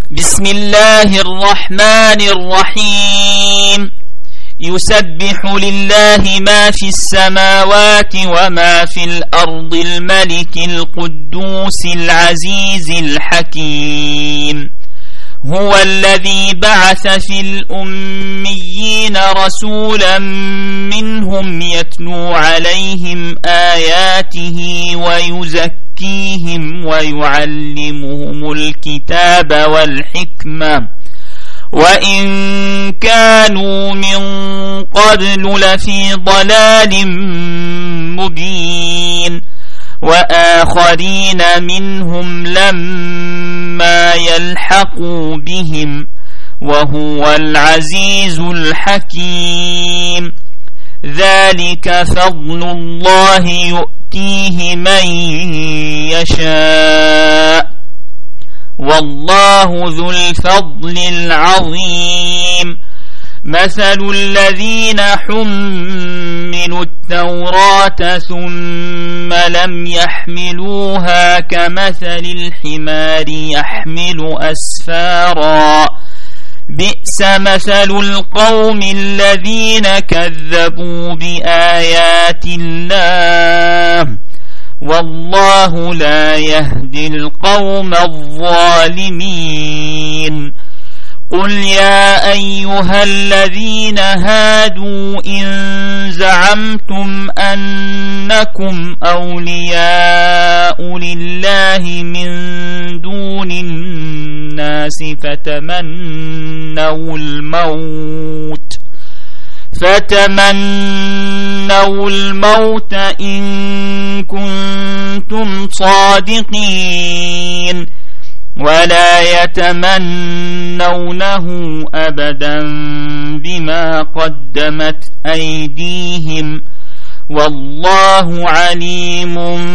بسم الله الرحمن الرحيم. يسبح لله ما في السماوات وما في الأرض الملك القدوس العزيز الحكيم. هو الذي بعث في الأميين رسولا منهم يتلو عليهم آياته ويزكيهم ويعلمهم الكتاب والحكمة وإن كانوا من قبل لفي ضلال مبين وآخرين منهم لما يلحقوا بهم وهو العزيز الحكيم. ذلك فضل الله يؤتيه من يشاء والله ذو الفضل العظيم. مثل الذين حملوا التوراة ثم لم يحملوها كمثل الحمار يحمل أسفارا بئس مثل القوم الذين كذبوا بآيات الله والله لا يهدي القوم الظالمين. قل يا أيها الذين هادوا إن زعمتم أنكم أولياء لله من دون الناس فتمنوا الموت إن كنتم صادقين ولا يتمنونه أبدا بما قدمت أيديهم والله عليم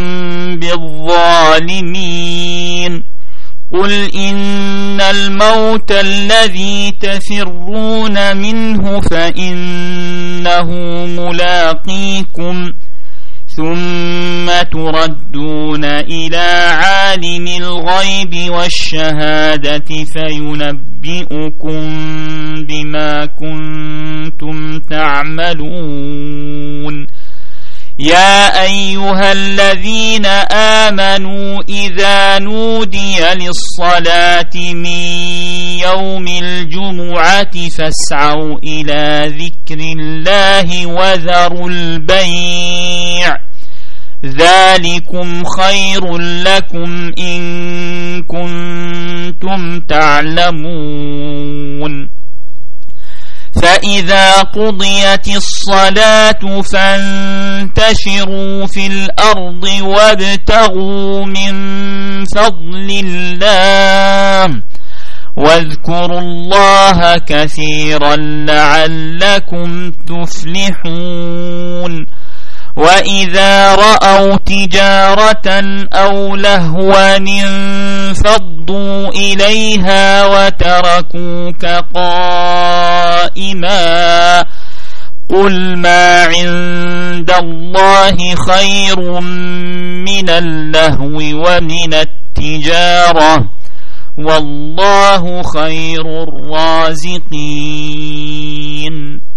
بالظالمين. قل إن الموت الذي تفرون منه فإنه ملاقيكم ثم تردون إلى عالم الغيب والشهادة فينبئكم بما كنتم تعملون. يا أيها الذين آمنوا إذا نودي للصلاة من يوم الجمعة فاسعوا إلى ذكر الله وذروا البيع ذلكم خير لكم إن كنتم تعلمون. فإذا قضيت الصلاة فانتشروا في الأرض وابتغوا من فضل الله واذكروا الله كثيرا لعلكم تفلحون. وإذا رأوا تجارة أو لهوا انفضوا إليها وتركوك قائما قل ما عند الله خير من اللهو ومن التجارة والله خير الرازقين.